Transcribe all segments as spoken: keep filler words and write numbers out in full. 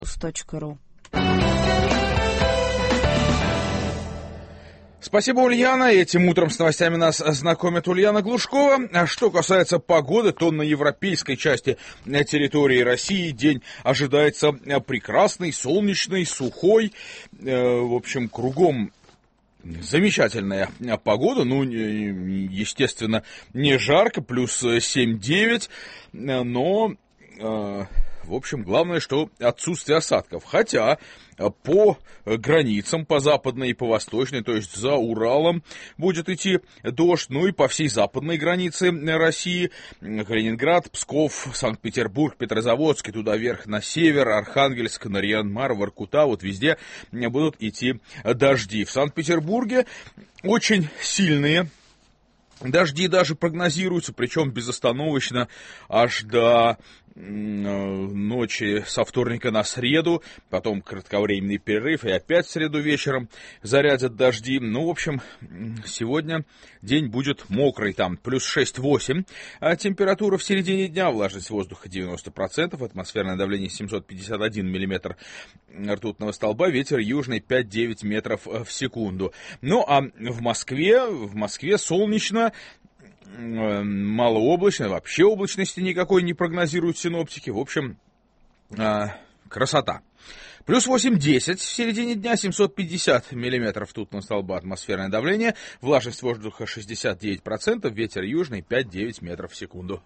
точка ру. Спасибо, Ульяна. Этим утром с новостями нас знакомит Ульяна Глушкова. А что касается погоды, то на европейской части территории России день ожидается прекрасный, солнечный, сухой. В общем, кругом замечательная погода. Ну, естественно, не жарко, плюс семь-девять, но... В общем, главное, что отсутствие осадков. Хотя по границам, по западной и по восточной, то есть за Уралом будет идти дождь, ну и по всей западной границе России, Калининград, Псков, Санкт-Петербург, Петрозаводск, и туда вверх на север, Архангельск, Нарьян-Мар, Воркута, вот везде будут идти дожди. В Санкт-Петербурге очень сильные дожди даже прогнозируются, причем безостановочно аж до ночи со вторника на среду, потом кратковременный перерыв, и опять в среду вечером зарядят дожди. Ну, в общем, сегодня день будет мокрый, там плюс шесть-восемь, а температура в середине дня, влажность воздуха девяносто процентов, атмосферное давление семьсот пятьдесят один миллиметр ртутного столба, ветер южный пять-девять метров в секунду. Ну, а в Москве, в Москве солнечно, малооблачно, вообще облачности никакой не прогнозируют синоптики. В общем, э, красота. Плюс восемь-десять в середине дня, семьсот пятьдесят миллиметров ртутного столба, атмосферное давление, влажность воздуха шестьдесят девять процентов, ветер южный пять-девять метров в секунду.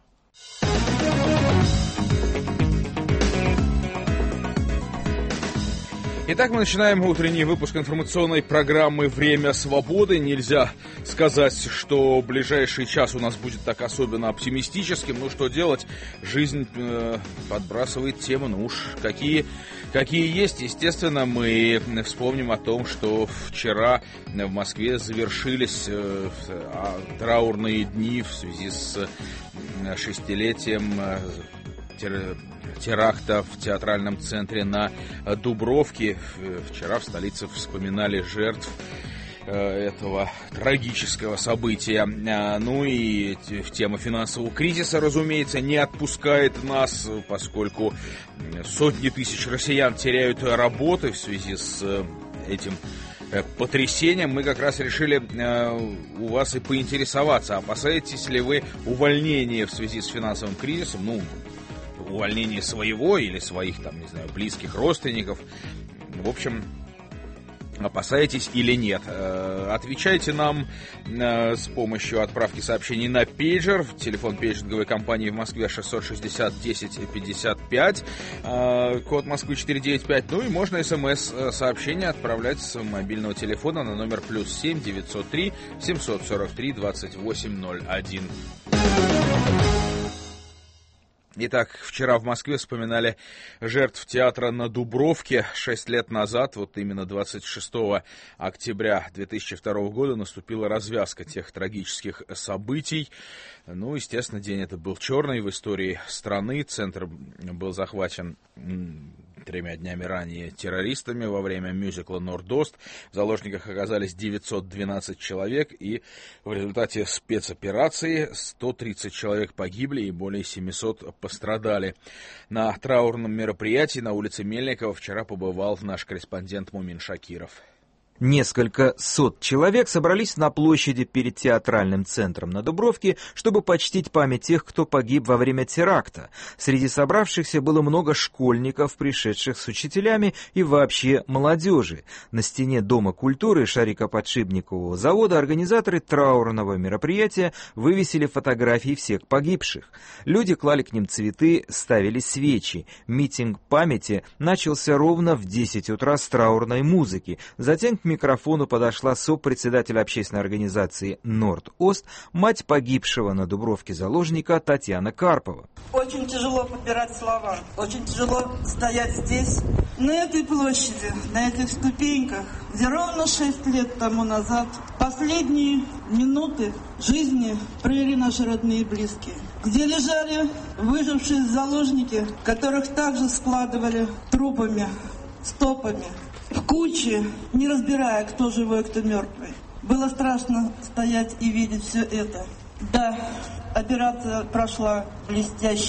Итак, мы начинаем утренний выпуск информационной программы «Время свободы». Нельзя сказать, что ближайший час у нас будет так особенно оптимистическим. Ну, что делать? Жизнь э, подбрасывает темы. Ну уж какие, какие есть. Естественно, мы вспомним о том, что вчера в Москве завершились э, траурные дни в связи с шестилетием э, теракта в театральном центре на Дубровке. Вчера в столице вспоминали жертв этого трагического события. Ну и тема финансового кризиса, разумеется, не отпускает нас, поскольку сотни тысяч россиян теряют работы в связи с этим потрясением. Мы как раз решили у вас и поинтересоваться, опасаетесь ли вы увольнения в связи с финансовым кризисом, ну, увольнение своего или своих, там, не знаю, близких родственников. В общем, опасаетесь или нет? Отвечайте нам с помощью отправки сообщений на пейджер. Телефон пейджинговой компании в Москве шестьсот шестьдесят десять пятьдесят пять, код Москвы четыреста девяносто пять. Ну и можно смс-сообщение отправлять с мобильного телефона на номер плюс семь девятьсот три семьсот сорок три двадцать восемь ноль один. Итак, вчера в Москве вспоминали жертв театра на Дубровке. Шесть лет назад, вот именно двадцать шестого октября две тысячи второго года, наступила развязка тех трагических событий. Ну, естественно, день это был черный в истории страны. Центр был захвачен тремя днями ранее террористами во время мюзикла «Норд-Ост». В заложниках оказались девятьсот двенадцать человек, и в результате спецоперации сто тридцать человек погибли и более семисот пострадали. На траурном мероприятии на улице Мельникова вчера побывал наш корреспондент Мумин Шакиров. Несколько сот человек собрались на площади перед театральным центром на Дубровке, чтобы почтить память тех, кто погиб во время теракта. Среди собравшихся было много школьников, пришедших с учителями, и вообще молодежи. На стене Дома культуры Шарико-Подшипникового завода организаторы траурного мероприятия вывесили фотографии всех погибших. Люди клали к ним цветы, ставили свечи. Митинг памяти начался ровно в десять утра с траурной музыки. Затем к микрофону подошла сопредседатель общественной организации «Норд-Ост», мать погибшего на Дубровке заложника Татьяна Карпова. Очень тяжело подбирать слова, очень тяжело стоять здесь, на этой площади, на этих ступеньках, где ровно шесть лет тому назад последние минуты жизни провели наши родные и близкие, где лежали выжившие заложники, которых также складывали трупами, стопами, в куче, не разбирая, кто живой, кто мертвый. Было страшно стоять и видеть все это. Да, операция прошла блестяще,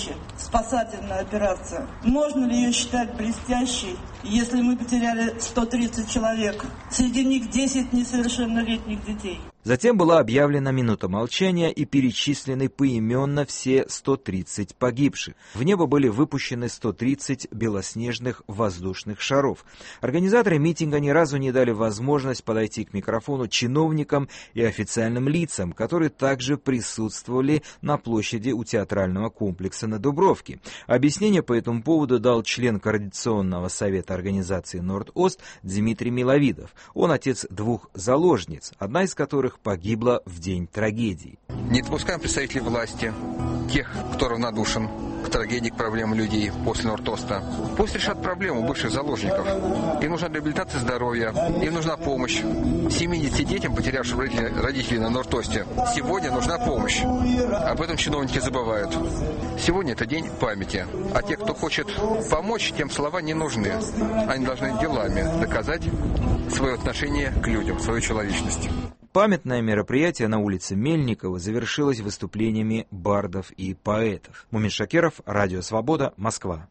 спасательная операция. Можно ли ее считать блестящей, если мы потеряли сто тридцать человек, среди них десять несовершеннолетних детей? Затем была объявлена минута молчания и перечислены поименно все сто тридцать погибших. В небо были выпущены сто тридцать белоснежных воздушных шаров. Организаторы митинга ни разу не дали возможность подойти к микрофону чиновникам и официальным лицам, которые также присутствовали на площади у театрального комплекса на Дубровке. Объяснение по этому поводу дал член Координационного совета организации «Норд-Ост» Дмитрий Миловидов. Он отец двух заложниц, одна из которых погибла в день трагедии. Не допускаем представителей власти, тех, кто равнодушен к трагедии, к проблемам людей после Норд-Оста. Пусть решат проблему бывших заложников. Им нужна реабилитация здоровья, им нужна помощь. семидесяти детям, потерявшим родителей на Норд-Осте, сегодня нужна помощь. Об этом чиновники забывают. Сегодня это день памяти. А те, кто хочет помочь, тем слова не нужны. Они должны делами доказать свое отношение к людям, свою человечность. Памятное мероприятие на улице Мельникова завершилось выступлениями бардов и поэтов. Мумин Шакиров, Радио Свобода, Москва.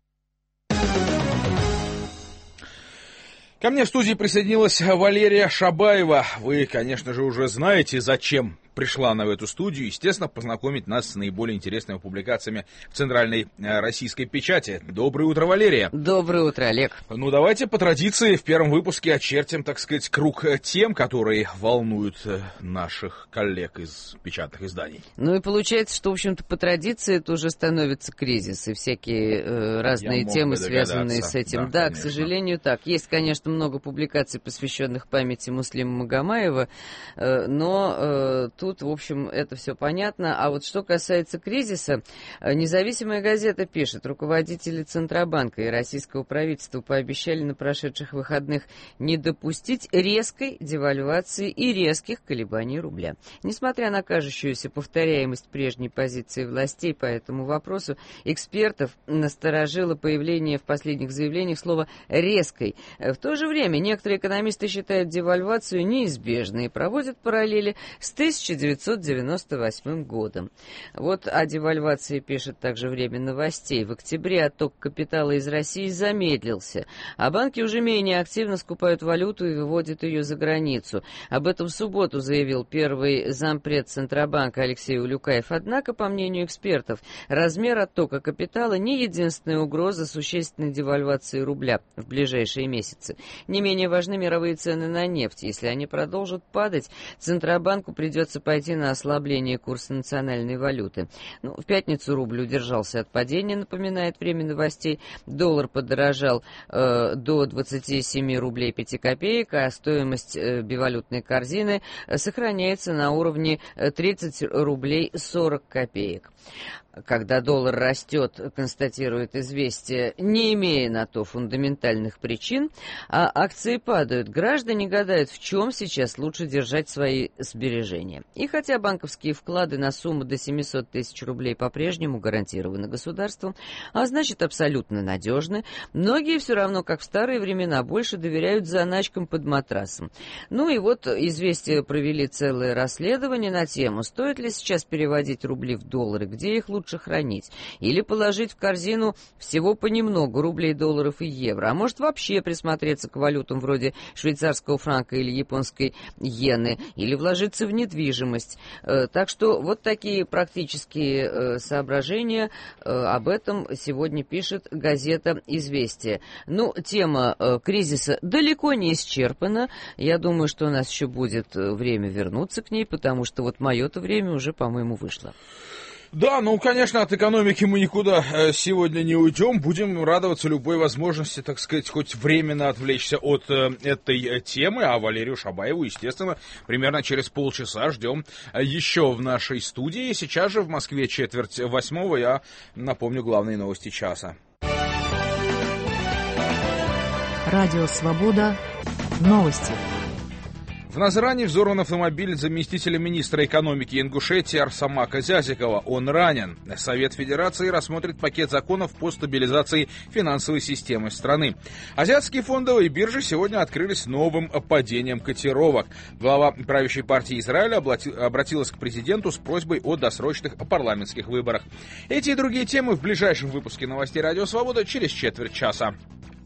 Ко мне в студии присоединилась Валерия Шабаева. Вы, конечно же, уже знаете, зачем пришла она в эту студию, естественно, познакомить нас с наиболее интересными публикациями в центральной российской печати. Доброе утро, Валерия. Доброе утро, Олег. Ну, давайте по традиции в первом выпуске очертим, так сказать, круг тем, которые волнуют наших коллег из печатных изданий. Ну и получается, что, в общем-то, по традиции это уже становится кризис, и всякие э, разные Я темы, связанные с этим. Да, да, к сожалению, так. Есть, конечно, много публикаций, посвященных памяти Муслима Магомаева, э, но э, тут, в общем, это все понятно. А вот что касается кризиса, независимая газета пишет, руководители Центробанка и российского правительства пообещали на прошедших выходных не допустить резкой девальвации и резких колебаний рубля. Несмотря на кажущуюся повторяемость прежней позиции властей по этому вопросу, экспертов насторожило появление в последних заявлениях слова «резкой». В то же время некоторые экономисты считают девальвацию неизбежной и проводят параллели с тысяча девятьсот девяносто восьмым годом. Вот о девальвации пишет также время новостей. В октябре отток капитала из России замедлился, а банки уже менее активно скупают валюту и выводят ее за границу. Об этом в субботу заявил первый зампред Центробанка Алексей Улюкаев. Однако, по мнению экспертов, размер оттока капитала не единственная угроза существенной девальвации рубля в ближайшие месяцы. Не менее важны мировые цены на нефть. Если они продолжат падать, Центробанку придется пойти на ослабление курса национальной валюты. Ну, в пятницу рубль удержался от падения, напоминает время новостей. Доллар подорожал э, до двадцати семи рублей пяти копеек, а стоимость э, бивалютной корзины э, сохраняется на уровне тридцать рублей сорок копеек. Когда доллар растет, констатирует «Известия», не имея на то фундаментальных причин, а акции падают, граждане гадают, в чем сейчас лучше держать свои сбережения. И хотя банковские вклады на сумму до семисот тысяч рублей по-прежнему гарантированы государством, а значит абсолютно надежны, многие все равно, как в старые времена, больше доверяют заначкам под матрасом. Ну и вот «Известия» провели целое расследование на тему, стоит ли сейчас переводить рубли в доллары, где их лучше хранить, или положить в корзину всего понемногу рублей, долларов и евро, а может вообще присмотреться к валютам вроде швейцарского франка или японской иены, или вложиться в недвижимость. Так что вот такие практические соображения, об этом сегодня пишет газета «Известия». Ну, тема кризиса далеко не исчерпана, я думаю, что у нас еще будет время вернуться к ней, потому что вот мое-то время уже, по-моему, вышло. Да, ну, конечно, от экономики мы никуда сегодня не уйдем. Будем радоваться любой возможности, так сказать, хоть временно отвлечься от э, этой темы. А Валерию Шабаеву, естественно, примерно через полчаса ждем еще в нашей студии. Сейчас же в Москве четверть восьмого. Я напомню главные новости часа. Радио «Свобода». Новости. В Назрани взорван автомобиль заместителя министра экономики Ингушетии Арсамака Зязикова. Он ранен. Совет Федерации рассмотрит пакет законов по стабилизации финансовой системы страны. Азиатские фондовые биржи сегодня открылись новым падением котировок. Глава правящей партии Израиля обратилась к президенту с просьбой о досрочных парламентских выборах. Эти и другие темы в ближайшем выпуске новостей «Радио Свобода» через четверть часа.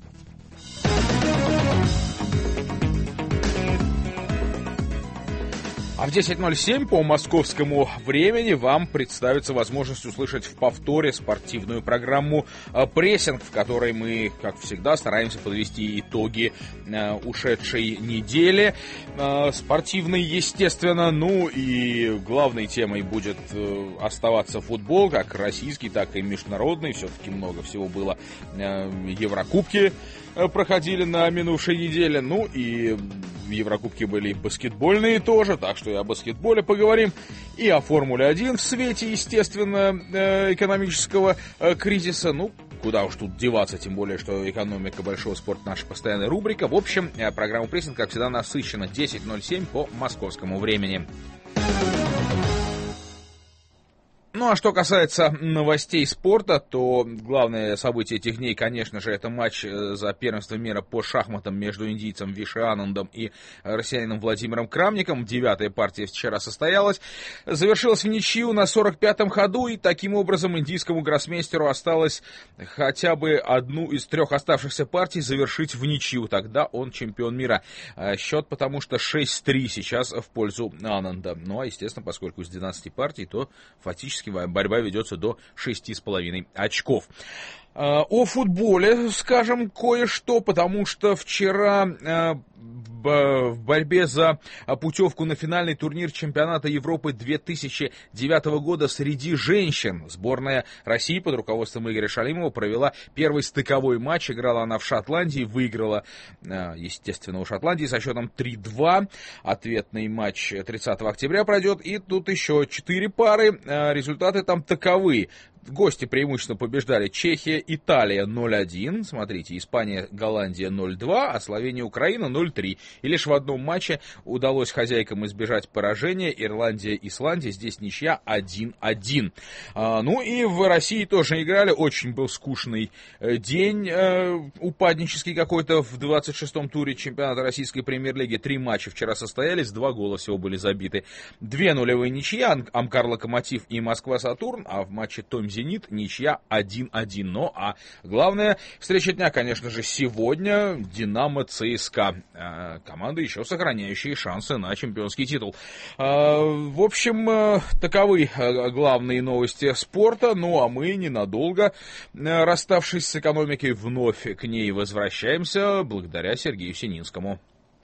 А в десять ноль семь по московскому времени вам представится возможность услышать в повторе спортивную программу «Прессинг», в которой мы, как всегда, стараемся подвести итоги ушедшей недели. Спортивной, естественно. Ну и главной темой будет оставаться футбол, как российский, так и международный. Все-таки много всего было. Еврокубки проходили на минувшей неделе. Ну и в Еврокубке были баскетбольные тоже, так что и о баскетболе поговорим, и о Формуле один в свете, естественно, экономического кризиса. Ну, куда уж тут деваться, тем более, что экономика большого спорта — наша постоянная рубрика. В общем, программа «Прессинг», как всегда, насыщена. десять ноль семь по московскому времени. Ну, а что касается новостей спорта, то главное событие этих дней, конечно же, это матч за первенство мира по шахматам между индийцем Виши Анандом и россиянином Владимиром Крамником. Девятая партия вчера состоялась. Завершилась в ничью на сорок пятом ходу, и таким образом индийскому гроссмейстеру осталось хотя бы одну из трех оставшихся партий завершить в ничью. Тогда он чемпион мира. Счет потому что шесть три сейчас в пользу Ананда. Ну, а, естественно, поскольку из двенадцати партий, то фактически борьба ведется до шести с половиной очков. О футболе скажем кое-что, потому что вчера в борьбе за путевку на финальный турнир чемпионата Европы две тысячи девятого года среди женщин сборная России под руководством Игоря Шалимова провела первый стыковой матч. Играла она в Шотландии, выиграла, естественно, у Шотландии со счетом три два. Ответный матч тридцатого октября пройдет, и тут еще четыре пары. Результаты там таковы. Гости преимущественно побеждали: Чехия, Италия ноль один, смотрите, Испания, Голландия ноль два, а Словения, Украина ноль три. И лишь в одном матче удалось хозяйкам избежать поражения: Ирландия, Исландия, здесь ничья один один. А, ну и в России тоже играли, очень был скучный день, э, упаднический какой-то в двадцать шестом туре чемпионата российской премьер-лиги. Три матча вчера состоялись, два гола всего были забиты. Две нулевые ничья, Амкар Локомотив и Москва Сатурн, а в матче Том Зенит ничья один один. Ну, а главная встреча дня, конечно же, сегодня Динамо ЦСКА. Команда, еще сохраняющие шансы на чемпионский титул. В общем, таковы главные новости спорта. Ну, а мы ненадолго, расставшись с экономикой, вновь к ней возвращаемся благодаря Сергею Сининскому.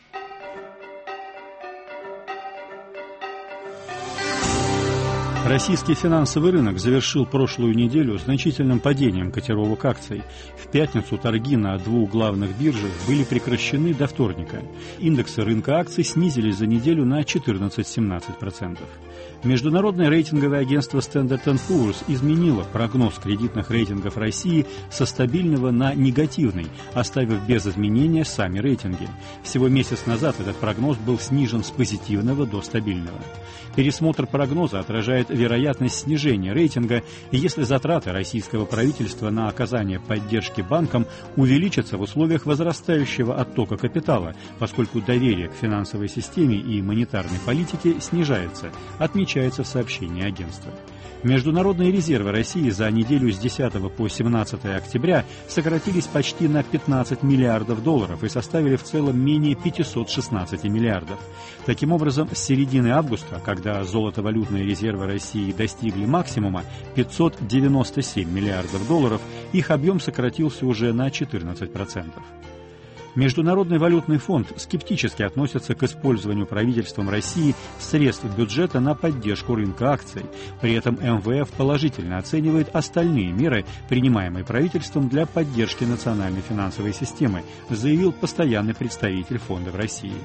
Российский финансовый рынок завершил прошлую неделю значительным падением котировок акций. В пятницу торги на двух главных биржах были прекращены до вторника. Индексы рынка акций снизились за неделю на четырнадцать-семнадцать процентов. Международное рейтинговое агентство Standard энд Poor's изменило прогноз кредитных рейтингов России со стабильного на негативный, оставив без изменения сами рейтинги. Всего месяц назад этот прогноз был снижен с позитивного до стабильного. Пересмотр прогноза отражает вероятность снижения рейтинга, и если затраты российского правительства на оказание поддержки банкам увеличатся в условиях возрастающего оттока капитала, поскольку доверие к финансовой системе и монетарной политике снижается, отмечается в сообщении агентства. Международные резервы России за неделю с десятого по семнадцатое октября сократились почти на пятнадцать миллиардов долларов и составили в целом менее пятьсот шестнадцать миллиардов. Таким образом, с середины августа, когда золотовалютные резервы России достигли максимума пятьсот девяносто семь миллиардов долларов, их объем сократился уже на четырнадцать процентов. Международный валютный фонд скептически относится к использованию правительством России средств бюджета на поддержку рынка акций. При этом эм вэ эф положительно оценивает остальные меры, принимаемые правительством для поддержки национальной финансовой системы, заявил постоянный представитель фонда в России.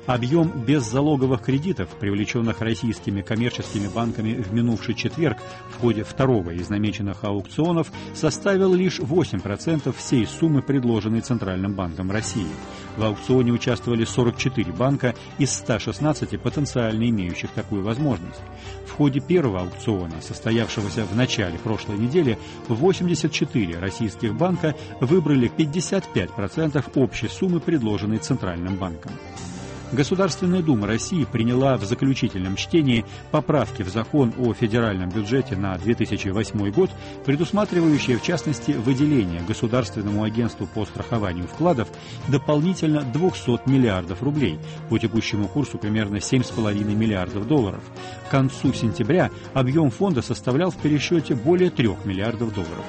Объем беззалоговых кредитов, привлеченных российскими коммерческими банками в минувший четверг в ходе второго из намеченных аукционов, составил лишь восемь процентов всей суммы, предложенной Центральным банком России. В аукционе участвовали сорок четыре банка из ста шестнадцати потенциально имеющих такую возможность. В ходе первого аукциона, состоявшегося в начале прошлой недели, восемьдесят четыре российских банка выбрали пятьдесят пять процентов общей суммы, предложенной Центральным банком. Государственная Дума России приняла в заключительном чтении поправки в закон о федеральном бюджете на две тысячи восьмой год, предусматривающие, в частности, выделение Государственному агентству по страхованию вкладов дополнительно двухсот миллиардов рублей, по текущему курсу примерно семь с половиной миллиардов долларов. К концу сентября объем фонда составлял в пересчете более трех миллиардов долларов.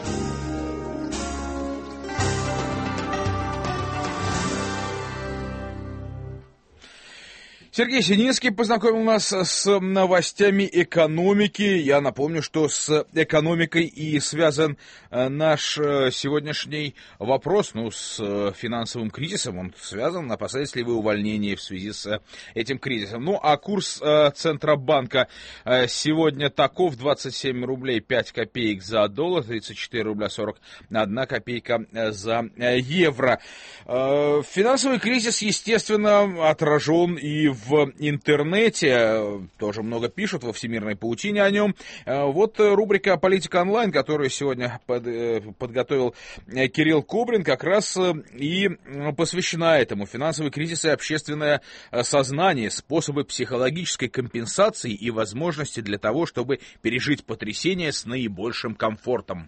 Сергей Сининский познакомил нас с новостями экономики. Я напомню, что с экономикой и связан наш сегодняшний вопрос, ну, с финансовым кризисом. Он связан, опасаетесь ли вы увольнения в связи с этим кризисом. Ну, а курс Центробанка сегодня таков: двадцать семь рублей пять копеек за доллар, тридцать четыре рубля сорок одна копейка за евро. Финансовый кризис, естественно, отражен и в В интернете, тоже много пишут во всемирной паутине о нем. Вот рубрика «Политика онлайн», которую сегодня под, подготовил Кирилл Кобрин, как раз и посвящена этому. Финансовый кризис и общественное сознание, способы психологической компенсации и возможности для того, чтобы пережить потрясение с наибольшим комфортом.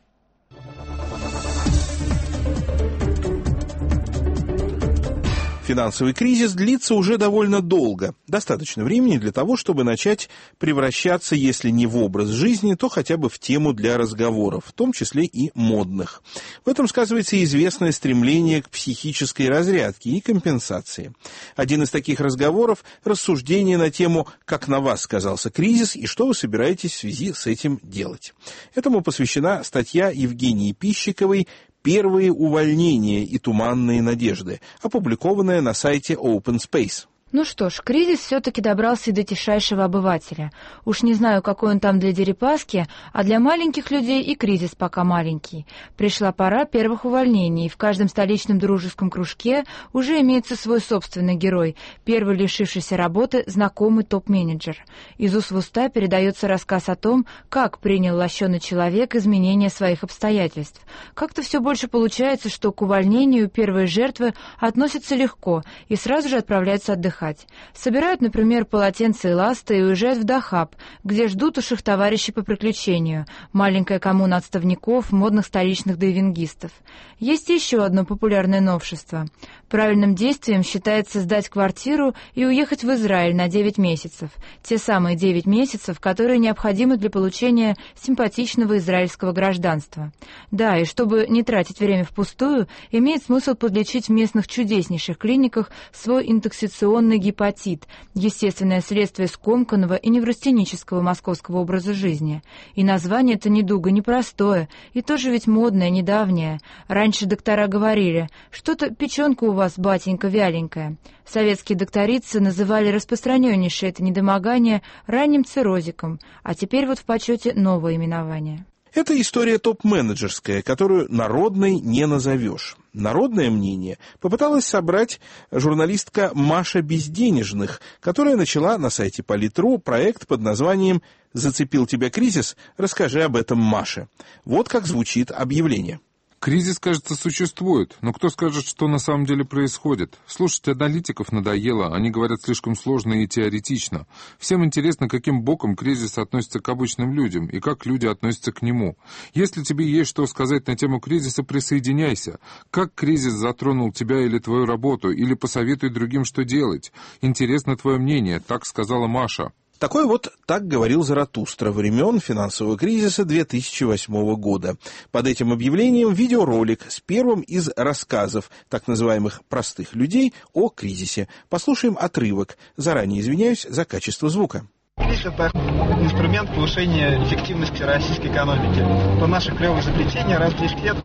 Финансовый кризис длится уже довольно долго. Достаточно времени для того, чтобы начать превращаться, если не в образ жизни, то хотя бы в тему для разговоров, в том числе и модных. В этом сказывается известное стремление к психической разрядке и компенсации. Один из таких разговоров – рассуждение на тему «Как на вас сказался кризис и что вы собираетесь в связи с этим делать?». Этому посвящена статья Евгении Пищиковой «Первые увольнения и туманные надежды», опубликованная на сайте Open Space. Ну что ж, кризис все-таки добрался и до тишайшего обывателя. Уж не знаю, какой он там для Дерипаски, а для маленьких людей и кризис пока маленький. Пришла пора первых увольнений, и в каждом столичном дружеском кружке уже имеется свой собственный герой, первый лишившийся работы знакомый топ-менеджер. Из уст в уста передается рассказ о том, как принял лощеный человек изменения своих обстоятельств. Как-то все больше получается, что к увольнению первые жертвы относятся легко и сразу же отправляются отдыхать. Собирают, например, полотенца и ласты и уезжают в Дахаб, где ждут уж их товарищи по приключению, маленькая коммуна отставников, модных столичных дайвингистов. Есть еще одно популярное новшество. Правильным действием считается сдать квартиру и уехать в Израиль на девять месяцев. Те самые девять месяцев, которые необходимы для получения симпатичного израильского гражданства. Да, и чтобы не тратить время впустую, имеет смысл подлечить в местных чудеснейших клиниках свой интоксикационный гепатит, естественное следствие скомканного и неврастенического московского образа жизни. И название это недуга непростое, и тоже ведь модное, недавнее. Раньше доктора говорили, что-то печенка у вас, батенька, вяленькая. Советские докторицы называли распространеннейшее это недомогание ранним циррозиком, а теперь вот в почете новое именование. Это история топ-менеджерская, которую народной не назовешь. Народное мнение попыталась собрать журналистка Маша Безденежных, которая начала на сайте Политру проект под названием «Зацепил тебя кризис? Расскажи об этом Маше». Вот как звучит объявление. Кризис, кажется, существует, но кто скажет, что на самом деле происходит? Слушать аналитиков надоело, они говорят слишком сложно и теоретично. Всем интересно, каким боком кризис относится к обычным людям и как люди относятся к нему. Если тебе есть что сказать на тему кризиса, присоединяйся. Как кризис затронул тебя или твою работу, или посоветуй другим, что делать. Интересно твое мнение, так сказала Маша. Такой вот «Так говорил Заратустра» времен финансового кризиса две тысячи восьмого года. Под этим объявлением видеоролик с первым из рассказов так называемых «простых людей» о кризисе. Послушаем отрывок. Заранее извиняюсь за качество звука. Кризис – это инструмент повышения эффективности российской экономики. То наше клевое изобретение раз в десять лет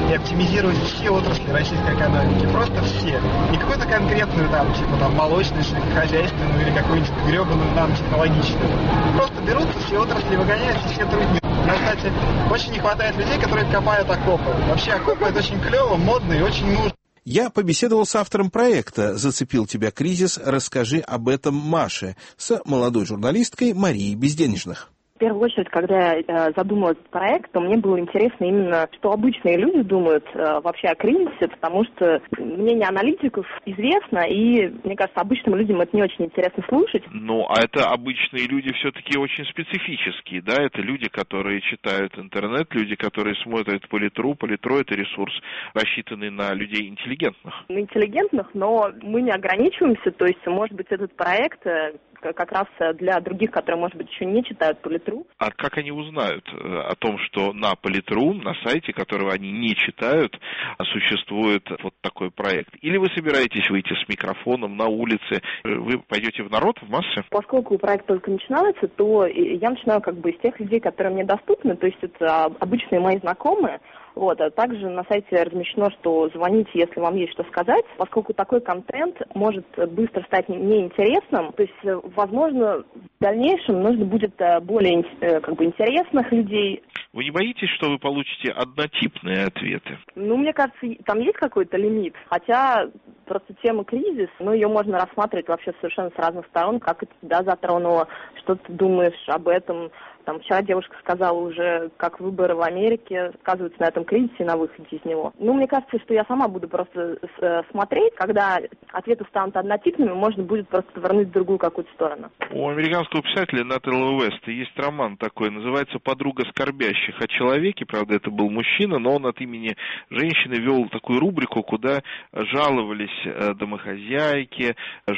и оптимизировать все отрасли российской экономики. Просто все. Не какую-то конкретную там, типа там молочную, сельскохозяйственную или какую-нибудь гребаную там технологичную. Просто берутся все отрасли, выгоняются все трудные. Нам, кстати, очень не хватает людей, которые копают окопы. Вообще окопы это очень клево, модно и очень нужно. Я побеседовал с автором проекта «Зацепил тебя кризис. Расскажи об этом Маше» с молодой журналисткой Марией Безденежных. В первую очередь, когда я э, задумала этот проект, то мне было интересно именно, что обычные люди думают э, вообще о кризисе, потому что мнение аналитиков известно, и, мне кажется, обычным людям это не очень интересно слушать. Ну, а это обычные люди все-таки очень специфические, да, это люди, которые читают интернет, люди, которые смотрят Политру. Политру — это ресурс, рассчитанный на людей интеллигентных. На интеллигентных, но мы не ограничиваемся, то есть, может быть, этот проект э, как раз для других, которые, может быть, еще не читают Политру. А как они узнают о том, что на Политру, на сайте, которого они не читают, существует вот такой проект? Или вы собираетесь выйти с микрофоном на улице, вы пойдете в народ, в массы? Поскольку проект только начинается, то я начинаю как бы из тех людей, которые мне доступны, то есть это обычные мои знакомые. Вот, а также на сайте размещено, что звоните, если вам есть что сказать, поскольку такой контент может быстро стать неинтересным, то есть, возможно, в дальнейшем нужно будет более как бы интересных людей. Вы не боитесь, что вы получите однотипные ответы? Ну, мне кажется, там есть какой-то лимит, хотя просто тема кризис, ну, ее можно рассматривать вообще совершенно с разных сторон, как это тебя затронуло, что ты думаешь об этом. Там вчера девушка сказала уже, как выборы в Америке сказываются на этом кризисе и на выходе из него. Ну, мне кажется, что я сама буду просто смотреть, когда ответы станут однотипными, можно будет просто повернуть в другую какую-то сторону. У американского писателя Натана Уэста есть роман такой, называется «Подруга скорбящих» о человеке, правда, это был мужчина, но он от имени женщины вел такую рубрику, куда жаловались домохозяйки,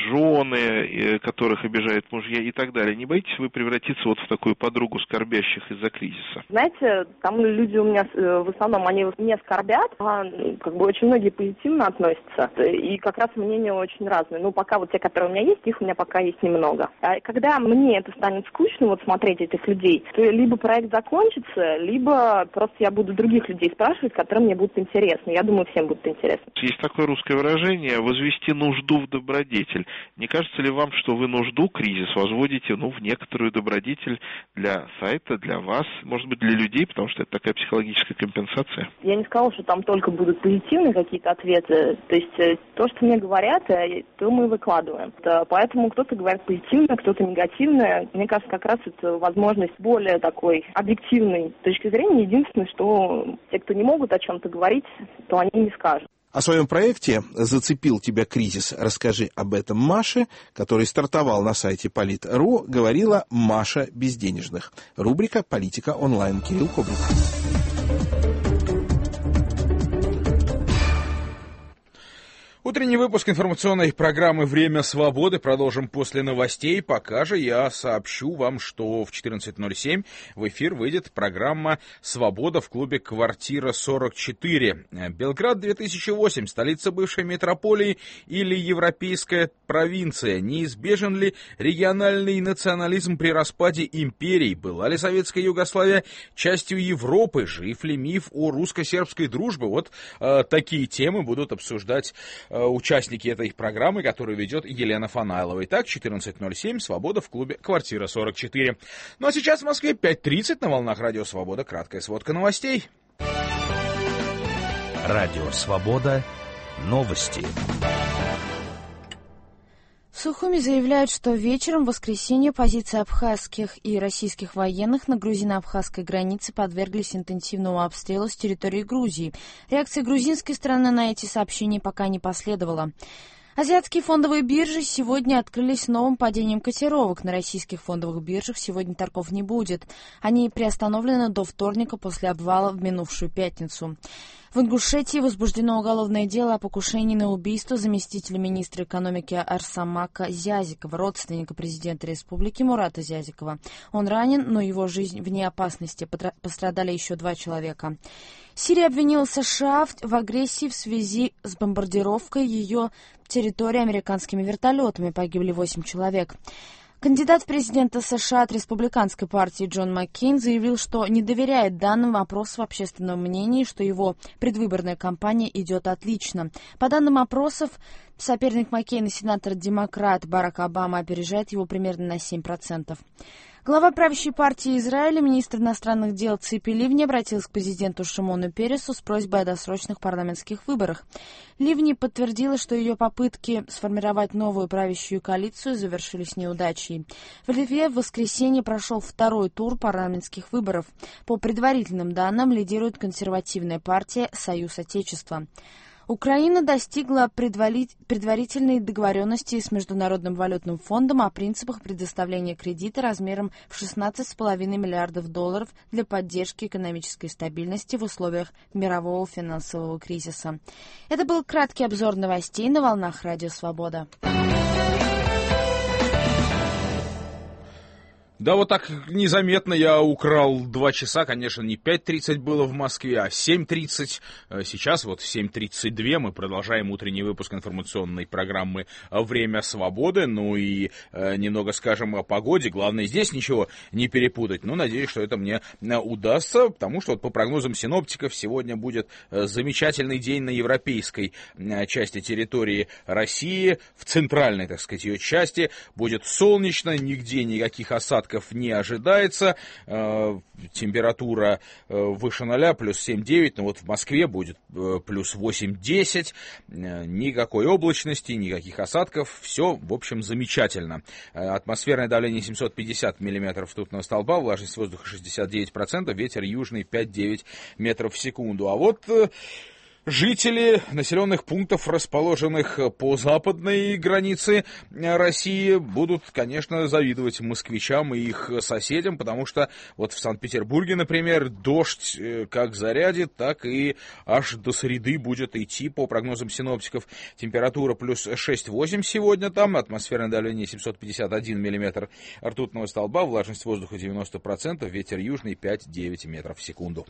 жены, которых обижают мужья и так далее. Не боитесь вы превратиться вот в такую подругу скорбящих из-за кризиса? Знаете, там люди у меня в основном, они не скорбят, а как бы очень многие позитивно относятся, и как раз мнения очень разные. Ну, пока вот те, которые у меня есть, их у меня пока есть немного. А когда мне это станет скучно, вот смотреть этих людей, то либо проект закончится, либо просто я буду других людей спрашивать, которые мне будут интересны. Я думаю, всем будут интересны. Есть такое русское выражение «возвести нужду в добродетель». Не кажется ли вам, что вы нужду, кризис, возводите, ну, в некоторую добродетель для сайта, для вас, может быть, для людей, потому что это такая психологическая компенсация? Я не сказала, что там только будут позитивные какие-то ответы. То есть то, что мне говорят, то мы выкладываем. Поэтому кто-то говорит позитивно, кто-то негативно. Мне кажется, как раз это возможность более такой объективной точки зрения. Единственное, что те, кто не могут о чем-то говорить, то они не скажут. О своем проекте «Зацепил тебя кризис. Расскажи об этом Маше», который стартовал на сайте Полит.ру, говорила Маша Безденежных. Рубрика «Политика онлайн». Кирилл Кобрик. Утренний выпуск информационной программы «Время свободы» продолжим после новостей. Пока же я сообщу вам, что в четырнадцать ноль семь в эфир выйдет программа «Свобода» в клубе «Квартира сорок четыре». Белград две тысячи восемь, столица бывшей метрополии или европейская провинция? Неизбежен ли региональный национализм при распаде империй? Была ли советская Югославия частью Европы? Жив ли миф о русско-сербской дружбе? Вот э, такие темы будут обсуждать участники этой программы, которую ведет Елена Фанайлова. Итак, четырнадцать ноль семь, «Свобода» в клубе «Квартира сорок четыре». Ну а сейчас в Москве пять тридцать на волнах Радио Свобода. Краткая сводка новостей. Радио Свобода. Новости. В Сухуми заявляют, что вечером в воскресенье позиции абхазских и российских военных на грузино-абхазской границе подверглись интенсивному обстрелу с территории Грузии. Реакции грузинской стороны на эти сообщения пока не последовало. Азиатские фондовые биржи сегодня открылись новым падением котировок. На российских фондовых биржах сегодня торгов не будет. Они приостановлены до вторника после обвала в минувшую пятницу. В Ингушетии возбуждено уголовное дело о покушении на убийство заместителя министра экономики Арсамака Зязикова, родственника президента республики Мурата Зязикова. Он ранен, но его жизнь вне опасности. Пострадали еще два человека. Сирия обвинила США в агрессии в связи с бомбардировкой ее территории американскими вертолетами. Погибли восемь человек. Кандидат в президенты США от республиканской партии Джон Маккейн заявил, что не доверяет данным опросов общественного мнения, что его предвыборная кампания идет отлично. По данным опросов, соперник Маккейна, сенатор-демократ Барак Обама, опережает его примерно на семь процентов. Глава правящей партии Израиля, министр иностранных дел Ципи Ливни, обратилась к президенту Шимону Пересу с просьбой о досрочных парламентских выборах. Ливни подтвердила, что ее попытки сформировать новую правящую коалицию завершились неудачей. В Ливе в воскресенье прошел второй тур парламентских выборов. По предварительным данным лидирует консервативная партия «Союз Отечества». Украина достигла предварительной договоренности с Международным валютным фондом о принципах предоставления кредита размером в шестнадцать с половиной миллиардов долларов для поддержки экономической стабильности в условиях мирового финансового кризиса. Это был краткий обзор новостей на волнах Радио Свобода. Да, вот так незаметно я украл два часа, конечно, не пять тридцать было в Москве, а семь тридцать. Сейчас вот в семь тридцать два мы продолжаем утренний выпуск информационной программы «Время свободы». Ну и э, немного скажем о погоде. Главное, здесь ничего не перепутать. Ну, надеюсь, что это мне удастся, потому что вот по прогнозам синоптиков сегодня будет замечательный день на европейской части территории России. В центральной, так сказать, ее части будет солнечно, нигде никаких осадков не ожидается, э, температура э, выше ноля, плюс семь-девять, но вот в Москве будет э, плюс восемь-десять, э, никакой облачности, никаких осадков, все, в общем, замечательно. Э, атмосферное давление семьсот пятьдесят миллиметров ртутного столба, влажность воздуха шестьдесят девять процентов, ветер южный пять-девять метров в секунду. А вот... Э, Жители населенных пунктов, расположенных по западной границе России, будут, конечно, завидовать москвичам и их соседям, потому что вот в Санкт-Петербурге, например, дождь как зарядит, так и аж до среды будет идти, по прогнозам синоптиков. Температура плюс шесть-восемь сегодня там, атмосферное давление семьсот пятьдесят один миллиметр ртутного столба, влажность воздуха девяносто процентов, ветер южный пять-девять метров в секунду.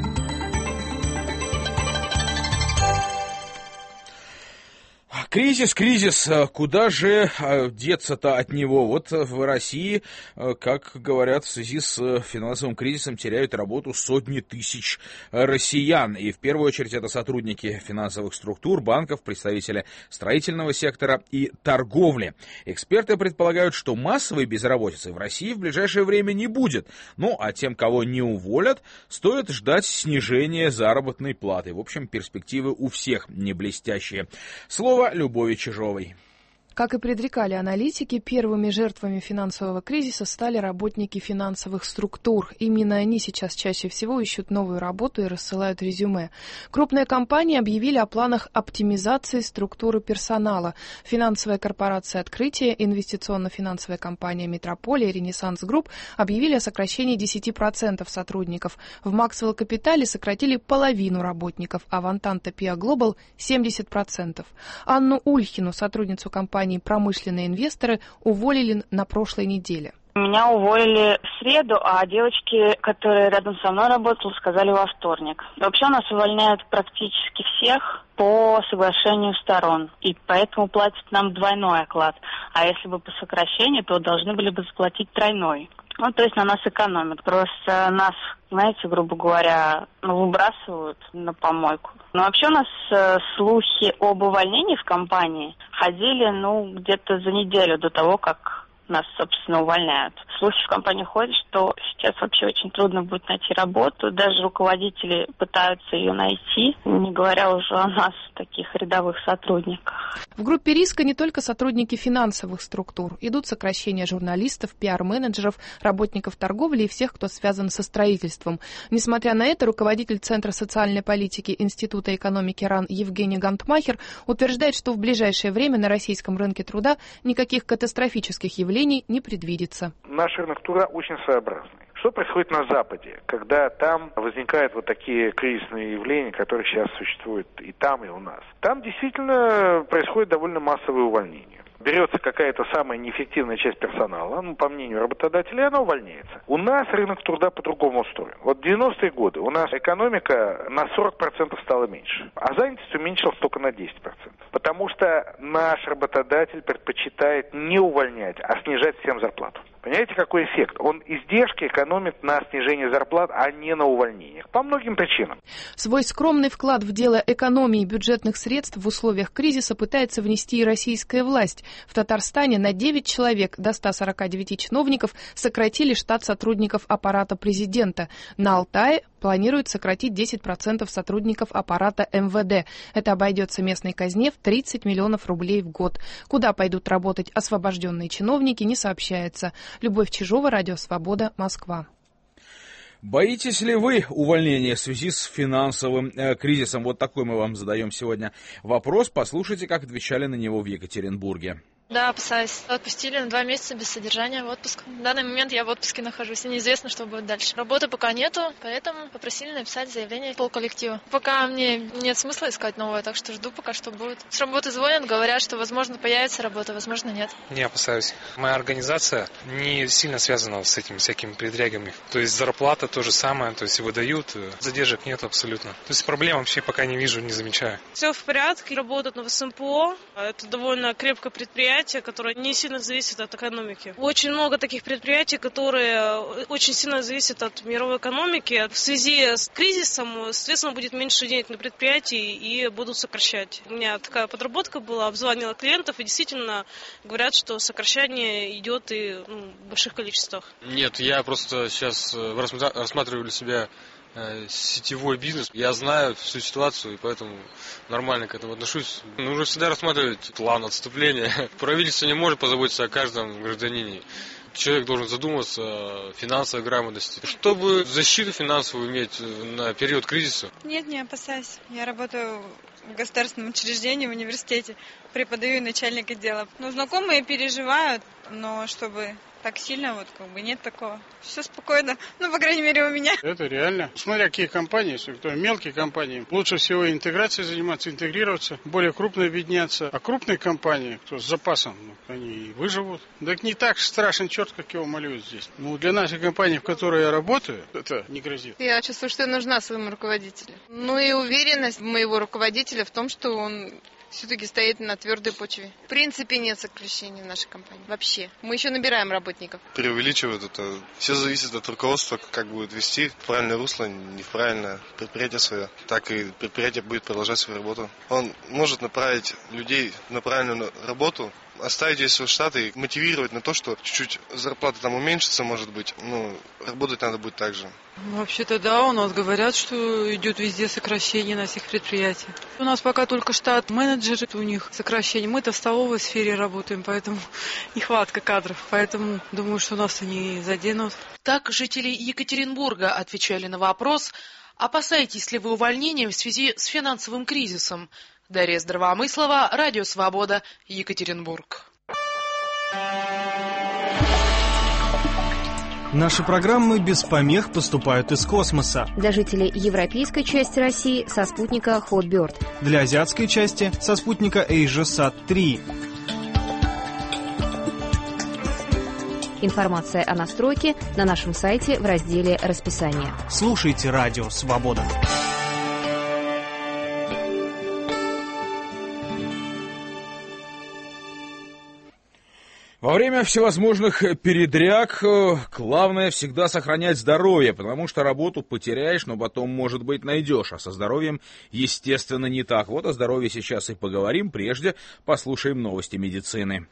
Кризис, кризис, куда же деться-то от него? Вот в России, как говорят, в связи с финансовым кризисом теряют работу сотни тысяч россиян. И в первую очередь это сотрудники финансовых структур, банков, представители строительного сектора и торговли. Эксперты предполагают, что массовой безработицы в России в ближайшее время не будет. Ну, а тем, кого не уволят, стоит ждать снижения заработной платы. В общем, перспективы у всех не блестящие. Слово Любови Чижовой. Как и предрекали аналитики, первыми жертвами финансового кризиса стали работники финансовых структур. Именно они сейчас чаще всего ищут новую работу и рассылают резюме. Крупные компании объявили о планах оптимизации структуры персонала. Финансовая корпорация «Открытие», инвестиционно-финансовая компания «Метрополия», «Ренессанс Групп» объявили о сокращении десять процентов сотрудников. В «Максвелл Капитале» сократили половину работников, а в «Антанта Пиа Глобал» семьдесят процентов. Анну Ульхину, сотрудницу компании «Промышленные инвесторы», уволили на прошлой неделе. Меня уволили в среду, а девочки, которые рядом со мной работали, сказали во вторник. Вообще у нас увольняют практически всех по соглашению сторон, и поэтому платят нам двойной оклад. А если бы по сокращению, то должны были бы заплатить тройной. Ну, то есть на нас экономят. Просто нас, знаете, грубо говоря, ну, выбрасывают на помойку. Но вообще у нас э, слухи об увольнении в компании ходили, ну, где-то за неделю до того, как нас, собственно, увольняют. Слухи в компании ходят, что сейчас вообще очень трудно будет найти работу. Даже руководители пытаются ее найти, не говоря уже о нас, таких рядовых сотрудниках. В группе риска не только сотрудники финансовых структур. Идут сокращения журналистов, пиар-менеджеров, работников торговли и всех, кто связан со строительством. Несмотря на это, руководитель Центра социальной политики Института экономики РАН Евгений Гантмахер утверждает, что в ближайшее время на российском рынке труда никаких катастрофических явлений не предвидится. Наш рынок труда очень своеобразный. Что происходит на Западе, когда там возникают вот такие кризисные явления, которые сейчас существуют и там, и у нас? Там действительно происходит довольно массовое увольнение. берется какая-то самая неэффективная часть персонала, ну, по мнению работодателя, она увольняется. У нас рынок труда по-другому устроен. Вот в девяностые годы у нас экономика на сорок процентов стала меньше, а занятость уменьшилась только на десять процентов. Потому что наш работодатель предпочитает не увольнять, а снижать всем зарплату. Понимаете, какой эффект? Он издержки экономит на снижении зарплат, а не на увольнениях. По многим причинам. Свой скромный вклад в дело экономии бюджетных средств в условиях кризиса пытается внести и российская власть. В Татарстане на девять человек до ста сорока девяти чиновников сократили штат сотрудников аппарата президента. На Алтае планируют сократить десять процентов сотрудников аппарата эм вэ дэ. Это обойдется местной казне в тридцать миллионов рублей в год. Куда пойдут работать освобожденные чиновники, не сообщается. Любовь Чижова, Радио Свобода, Москва. Боитесь ли вы увольнения в связи с финансовым э, кризисом? Вот такой мы вам задаем сегодня вопрос. Послушайте, как отвечали на него в Екатеринбурге. Да, опасаюсь. Отпустили на два месяца без содержания в отпуск. В данный момент я в отпуске нахожусь, и неизвестно, что будет дальше. Работы пока нету, поэтому попросили написать заявление по коллективу. Пока мне нет смысла искать новое, так что жду пока, что будет. С работы звонят, говорят, что, возможно, появится работа, возможно, нет. Не опасаюсь. Моя организация не сильно связана с этими всякими передрягами. То есть зарплата то же самое, то есть его дают, задержек нет абсолютно. То есть проблем вообще пока не вижу, не замечаю. Все в порядке, работают на эс эм пэ о. Это довольно крепкое предприятие, которые не сильно зависят от экономики. Очень много таких предприятий, которые очень сильно зависят от мировой экономики. В связи с кризисом, соответственно, будет меньше денег на предприятии и будут сокращать. У меня такая подработка была, обзванивала клиентов, и действительно говорят, что сокращение идет и ну, в больших количествах. Нет, я просто сейчас рассматриваю для себя сетевой бизнес. Я знаю всю ситуацию, и поэтому нормально к этому отношусь. Нужно всегда рассматривать план отступления. Правительство не может позаботиться о каждом гражданине. Человек должен задуматься о финансовой грамотности. Чтобы защиту финансовую иметь на период кризиса. Нет, не опасаюсь. Я работаю в государственном учреждении, в университете. Преподаю и начальник отдела. Ну, знакомые переживают, но чтобы так сильно, вот как бы нет такого. Все спокойно, ну, по крайней мере, у меня. Это реально. Смотря какие компании, если кто мелкие компании, лучше всего интеграцией заниматься, интегрироваться, более крупные объединяться. А крупные компании, кто с запасом, ну, они и выживут. Так не так страшен черт, как его малюют здесь. Ну, для нашей компании, в которой я работаю, это не грозит. Я чувствую, что я нужна своему руководителю. Ну и уверенность моего руководителя в том, что он все-таки стоит на твердой почве. В принципе, нет сокращений в нашей компании. Вообще. Мы еще набираем работников. Преувеличивают это. Все зависит от руководства, как будет вести в правильное русло, не в правильное предприятие свое. Так и предприятие будет продолжать свою работу. Он может направить людей на правильную работу, оставить весь свой штат и мотивировать на то, что чуть-чуть зарплата там уменьшится, может быть. Ну, работать надо будет так же. Вообще-то да, у нас говорят, что идет везде сокращение на всех предприятиях. У нас пока только штат менеджеры, у них сокращение. Мы-то в столовой сфере работаем, поэтому нехватка кадров. Поэтому думаю, что нас не заденут. Так жители Екатеринбурга отвечали на вопрос, опасаетесь ли вы увольнения в связи с финансовым кризисом. Дарья Здравомыслова, Радио Свобода, Екатеринбург. Наши программы без помех поступают из космоса. Для жителей европейской части России со спутника Hotbird. Для азиатской части со спутника AsiaSat три. Информация о настройке на нашем сайте в разделе «Расписание». Слушайте Радио Свобода. Во время всевозможных передряг главное всегда сохранять здоровье, потому что работу потеряешь, но потом, может быть, найдешь. А со здоровьем, естественно, не так. Вот о здоровье сейчас и поговорим. Прежде послушаем новости медицины.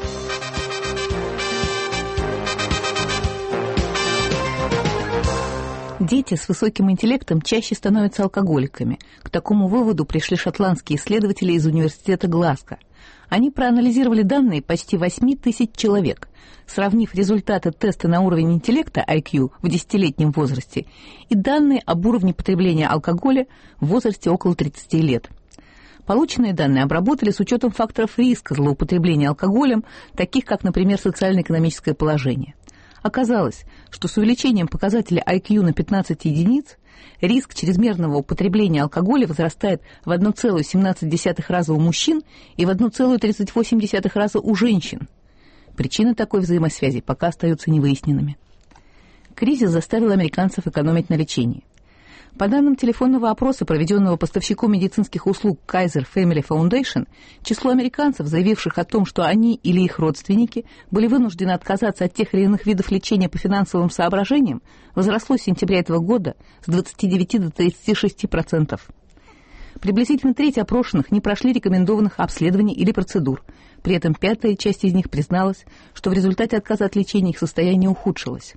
Дети с высоким интеллектом чаще становятся алкоголиками. К такому выводу пришли шотландские исследователи из университета Глазго. Они проанализировали данные почти восемь тысяч человек, сравнив результаты теста на уровень интеллекта ай кью в десятилетнем возрасте и данные об уровне потребления алкоголя в возрасте около тридцати лет. Полученные данные обработали с учетом факторов риска злоупотребления алкоголем, таких как, например, социально-экономическое положение. Оказалось, что с увеличением показателя ай кью на пятнадцать единиц риск чрезмерного употребления алкоголя возрастает в одна целая семнадцать десятых раза у мужчин и в одна целая тридцать восемь десятых раза у женщин. Причины такой взаимосвязи пока остаются невыясненными. Кризис заставил американцев экономить на лечении. По данным телефонного опроса, проведенного поставщиком медицинских услуг Kaiser Family Foundation, число американцев, заявивших о том, что они или их родственники были вынуждены отказаться от тех или иных видов лечения по финансовым соображениям, возросло с сентября этого года с двадцати девяти до тридцати шести процентов. Приблизительно треть опрошенных не прошли рекомендованных обследований или процедур. При этом пятая часть из них призналась, что в результате отказа от лечения их состояние ухудшилось.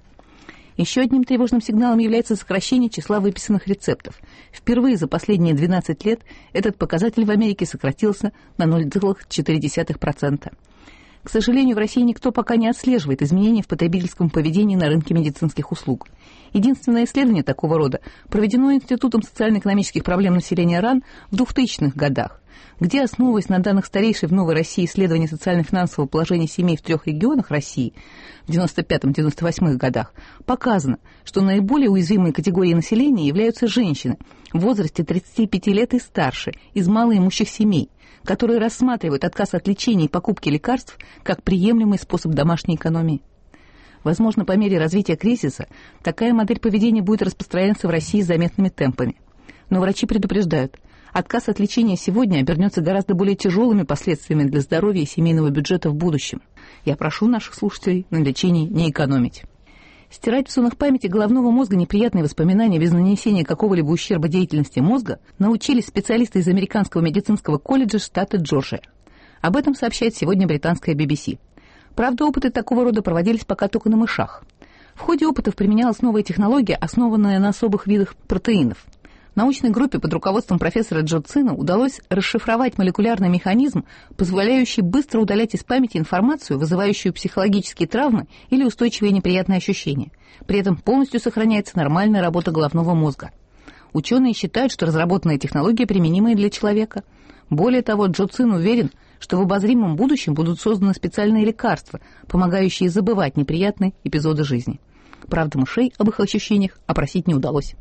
Еще одним тревожным сигналом является сокращение числа выписанных рецептов. Впервые за последние двенадцать лет этот показатель в Америке сократился на ноль целых четыре десятых процента. К сожалению, в России никто пока не отслеживает изменения в потребительском поведении на рынке медицинских услуг. Единственное исследование такого рода проведено Институтом социально-экономических проблем населения РАН в двухтысячных годах, где, основываясь на данных старейшей в Новой России исследования социально-финансового положения семей в трех регионах России в девяносто пятом — девяносто восьмых годах, показано, что наиболее уязвимой категорией населения являются женщины в возрасте тридцати пяти лет и старше из малоимущих семей, которые рассматривают отказ от лечения и покупки лекарств как приемлемый способ домашней экономии. Возможно, по мере развития кризиса такая модель поведения будет распространяться в России с заметными темпами. Но врачи предупреждают, отказ от лечения сегодня обернется гораздо более тяжелыми последствиями для здоровья и семейного бюджета в будущем. Я прошу наших слушателей на лечении не экономить. Стирать в сонах памяти головного мозга неприятные воспоминания без нанесения какого-либо ущерба деятельности мозга научились специалисты из Американского медицинского колледжа штата Джорджия. Об этом сообщает сегодня британская би би си. Правда, опыты такого рода проводились пока только на мышах. В ходе опытов применялась новая технология, основанная на особых видах протеинов. Научной группе под руководством профессора Джо Цина удалось расшифровать молекулярный механизм, позволяющий быстро удалять из памяти информацию, вызывающую психологические травмы или устойчивые неприятные ощущения. При этом полностью сохраняется нормальная работа головного мозга. Ученые считают, что разработанная технология применима и для человека. Более того, Джо Цин уверен, что в обозримом будущем будут созданы специальные лекарства, помогающие забывать неприятные эпизоды жизни. Правда, мышей об их ощущениях опросить не удалось.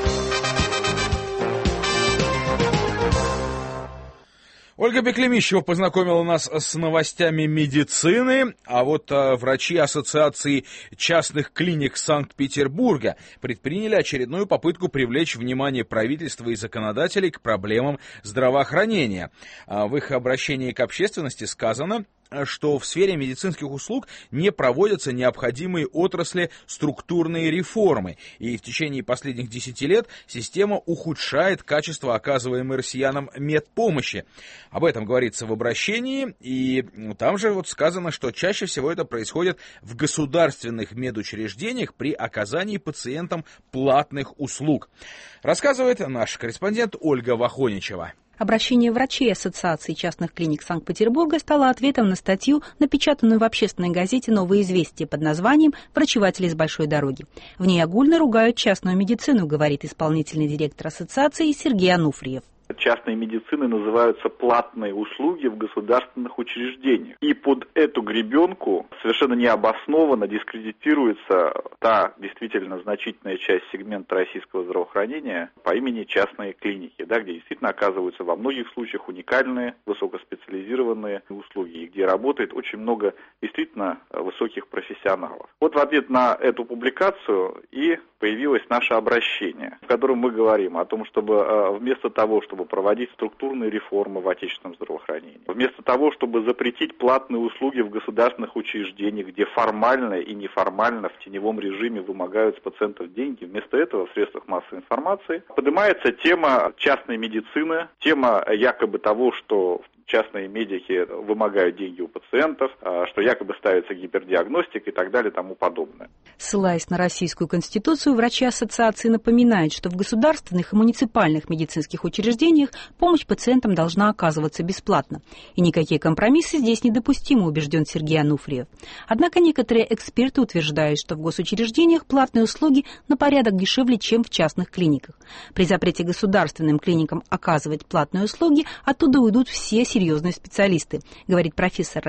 Ольга Беклемищева познакомила нас с новостями медицины, а вот а, врачи Ассоциации частных клиник Санкт-Петербурга предприняли очередную попытку привлечь внимание правительства и законодателей к проблемам здравоохранения. А в их обращении к общественности сказано, что в сфере медицинских услуг не проводятся необходимые отрасли структурные реформы, и в течение последних десяти лет система ухудшает качество оказываемой россиянам медпомощи. Об этом говорится в обращении, и там же вот сказано, что чаще всего это происходит в государственных медучреждениях при оказании пациентам платных услуг. Рассказывает наш корреспондент Ольга Вахоничева. Обращение врачей Ассоциации частных клиник Санкт-Петербурга стало ответом на статью, напечатанную в общественной газете «Новое известие» под названием «Врачеватели с большой дороги». В ней огульно ругают частную медицину, говорит исполнительный директор ассоциации Сергей Ануфриев. Частной медицины называются платные услуги в государственных учреждениях. И под эту гребенку совершенно необоснованно дискредитируется та действительно значительная часть сегмента российского здравоохранения по имени частные клиники, да, где действительно оказываются во многих случаях уникальные, высокоспециализированные услуги, и где работает очень много действительно высоких профессионалов. Вот в ответ на эту публикацию и появилось наше обращение, в котором мы говорим о том, чтобы вместо того, чтобы проводить структурные реформы в отечественном здравоохранении, вместо того, чтобы запретить платные услуги в государственных учреждениях, где формально и неформально в теневом режиме вымогают с пациентов деньги, вместо этого в средствах массовой информации поднимается тема частной медицины, тема якобы того, что частные медики вымогают деньги у пациентов, что якобы ставится гипердиагностика и так далее и тому подобное. Ссылаясь на Российскую Конституцию, врачи ассоциации напоминают, что в государственных и муниципальных медицинских учреждениях помощь пациентам должна оказываться бесплатно. И никакие компромиссы здесь недопустимы, убежден Сергей Ануфриев. Однако некоторые эксперты утверждают, что в госучреждениях платные услуги на порядок дешевле, чем в частных клиниках. При запрете государственным клиникам оказывать платные услуги оттуда уйдут все серьезные специалисты, говорит профессор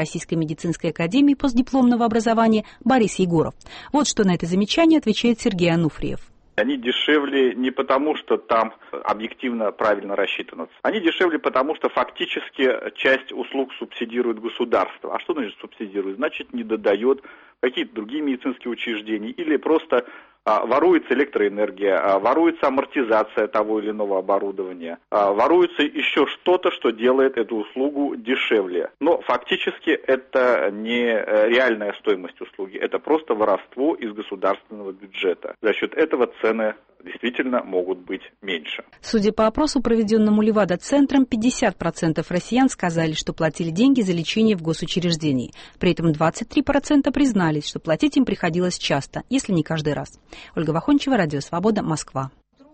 Российской медицинской академии постдипломного образования Борис Егоров. Вот что на это замечание отвечает Сергей Ануфриев. Они дешевле не потому, что там объективно правильно рассчитано. Они дешевле потому, что фактически часть услуг субсидирует государство. А что значит субсидирует? Значит, не додает какие-то другие медицинские учреждения или просто а, воруется электроэнергия, а, воруется амортизация того или иного оборудования, а, воруется еще что-то, что делает эту услугу дешевле. Но фактически это не реальная стоимость услуги, это просто воровство из государственного бюджета. За счет этого цены действительно могут быть меньше. Судя по опросу, проведенному Левада-центром, пятьдесят процентов россиян сказали, что платили деньги за лечение в госучреждении. При этом двадцать три процента признались, что платить им приходилось часто, если не каждый раз. Ольга Вахончева, Радио Свобода, Москва.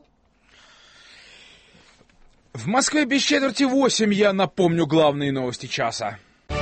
В Москве без четверти восемь, я напомню главные новости часа.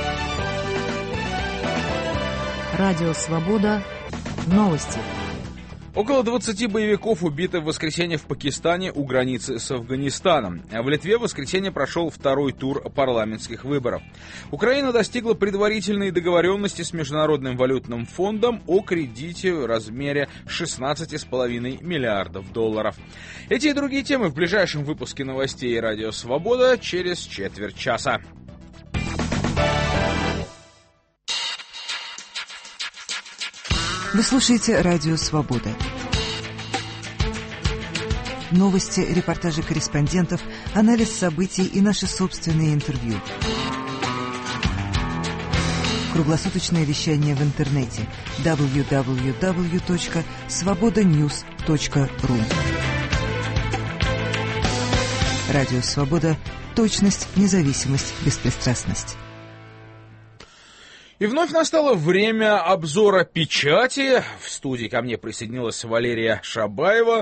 Радио Свобода, новости. Около двадцати боевиков убиты в воскресенье в Пакистане у границы с Афганистаном. В Литве в воскресенье прошел второй тур парламентских выборов. Украина достигла предварительной договоренности с Международным валютным фондом о кредите в размере шестнадцать целых пять десятых миллиардов долларов. Эти и другие темы в ближайшем выпуске новостей Радио Свобода через четверть часа. Вы слушаете Радио Свобода. Новости, репортажи корреспондентов, анализ событий и наши собственные интервью. Круглосуточное вещание в интернете дабл ю дабл ю дабл ю точка свобода ньюс точка ру. Радио Свобода. Точность, независимость, беспристрастность. И вновь настало время обзора печати. В студии ко мне присоединилась Валерия Шабаева.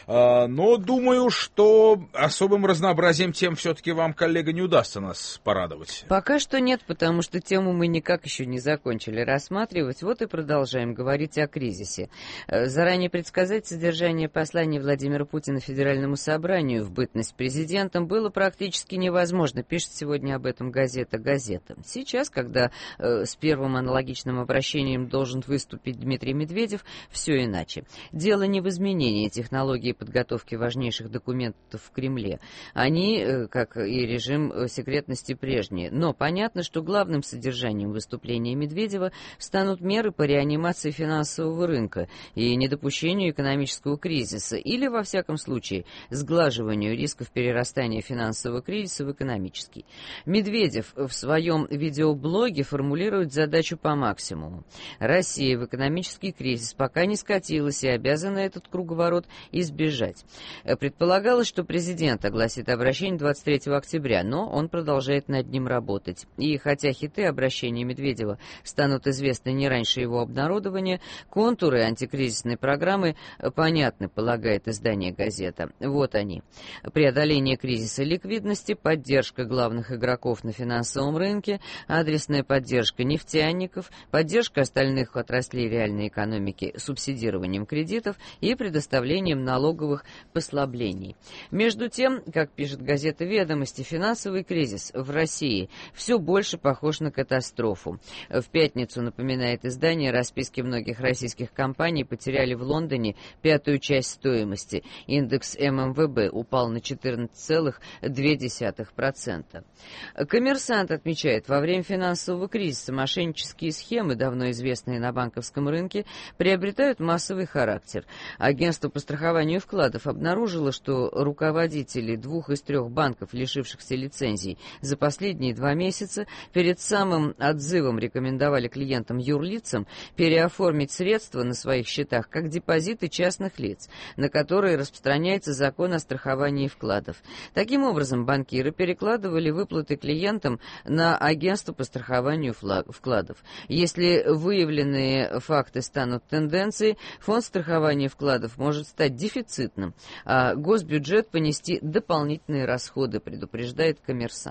Но думаю, что особым разнообразием тем все-таки вам, коллега, не удастся нас порадовать. Пока что нет, потому что тему мы никак еще не закончили рассматривать. Вот и продолжаем говорить о кризисе. Заранее предсказать содержание послания Владимира Путина Федеральному собранию в бытность президентом было практически невозможно. Пишет сегодня об этом газета «Газета». Сейчас, когда с первым аналогичным обращением должен выступить Дмитрий Медведев, все иначе. Дело не в изменении технологии подготовки важнейших документов в Кремле. Они, как и режим секретности, прежние. Но понятно, что главным содержанием выступления Медведева станут меры по реанимации финансового рынка и недопущению экономического кризиса, или, во всяком случае, сглаживанию рисков перерастания финансового кризиса в экономический. Медведев в своем видеоблоге формулирует задачу по максимуму. Россия в экономический кризис пока не скатилась и обязана этот круговорот избежать. Предполагалось, что президент огласит обращение двадцать третьего октября, но он продолжает над ним работать. И хотя хиты обращения Медведева станут известны не раньше его обнародования, контуры антикризисной программы понятны, полагает издание «Газета». Вот они. Преодоление кризиса ликвидности, поддержка главных игроков на финансовом рынке, адресная поддержка нефтяников, поддержка остальных отраслей реальной экономики субсидированием кредитов и предоставлением налоговых послаблений. Между тем, как пишет газета «Ведомости», финансовый кризис в России все больше похож на катастрофу. В пятницу, напоминает издание, расписки многих российских компаний потеряли в Лондоне пятую часть стоимости. Индекс эм эм вэ бэ упал на четырнадцать целых две десятых процента. «Коммерсант» отмечает, во время финансового кризиса мошеннические схемы, давно известные на банковском рынке, приобретают массовый характер. Агентство по страхованию вкладов обнаружило, что руководители двух из трех банков, лишившихся лицензий за последние два месяца, перед самым отзывом рекомендовали клиентам-юрлицам переоформить средства на своих счетах как депозиты частных лиц, на которые распространяется закон о страховании вкладов. Таким образом, банкиры перекладывали выплаты клиентам на агентство по страхованию вкладов. Если выявленные факты станут тенденцией, фонд страхования вкладов может стать дефицитным, а госбюджет понести дополнительные расходы, предупреждает «Коммерсант».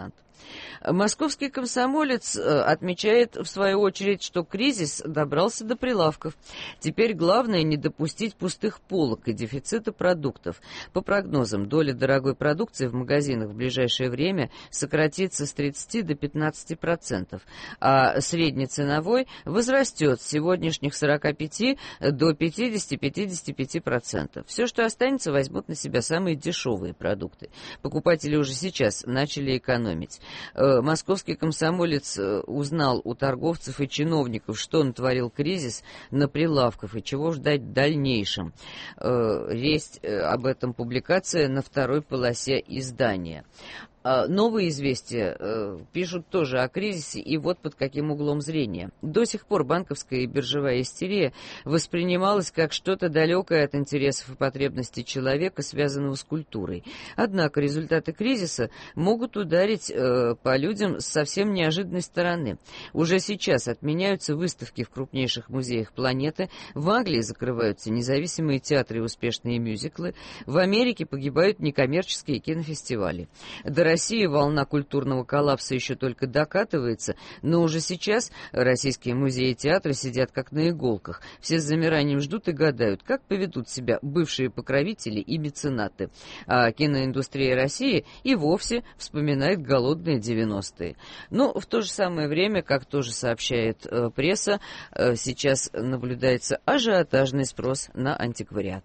Московский комсомолец отмечает, в свою очередь, что кризис добрался до прилавков. Теперь главное не допустить пустых полок и дефицита продуктов. По прогнозам, доля дорогой продукции в магазинах в ближайшее время сократится с тридцати до пятнадцати процентов, а среднеценовой возрастет с сегодняшних сорока пяти до пятидесяти — пятидесяти пяти процентов. Все, что останется, возьмут на себя самые дешевые продукты. Покупатели уже сейчас начали экономить. Московский комсомолец узнал у торговцев и чиновников, что натворил кризис на прилавках и чего ждать в дальнейшем. Есть об этом публикация на второй полосе издания. Новые известия э, пишут тоже о кризисе, и вот под каким углом зрения. До сих пор банковская и биржевая истерия воспринималась как что-то далекое от интересов и потребностей человека, связанного с культурой. Однако результаты кризиса могут ударить э, по людям с совсем неожиданной стороны. Уже сейчас отменяются выставки в крупнейших музеях планеты, в Англии закрываются независимые театры и успешные мюзиклы, в Америке погибают некоммерческие кинофестивали. До России волна культурного коллапса еще только докатывается, но уже сейчас российские музеи и театры сидят как на иголках. Все с замиранием ждут и гадают, как поведут себя бывшие покровители и меценаты. А киноиндустрия России и вовсе вспоминает голодные девяностые. Но в то же самое время, как тоже сообщает э, пресса, э, сейчас наблюдается ажиотажный спрос на антиквариат.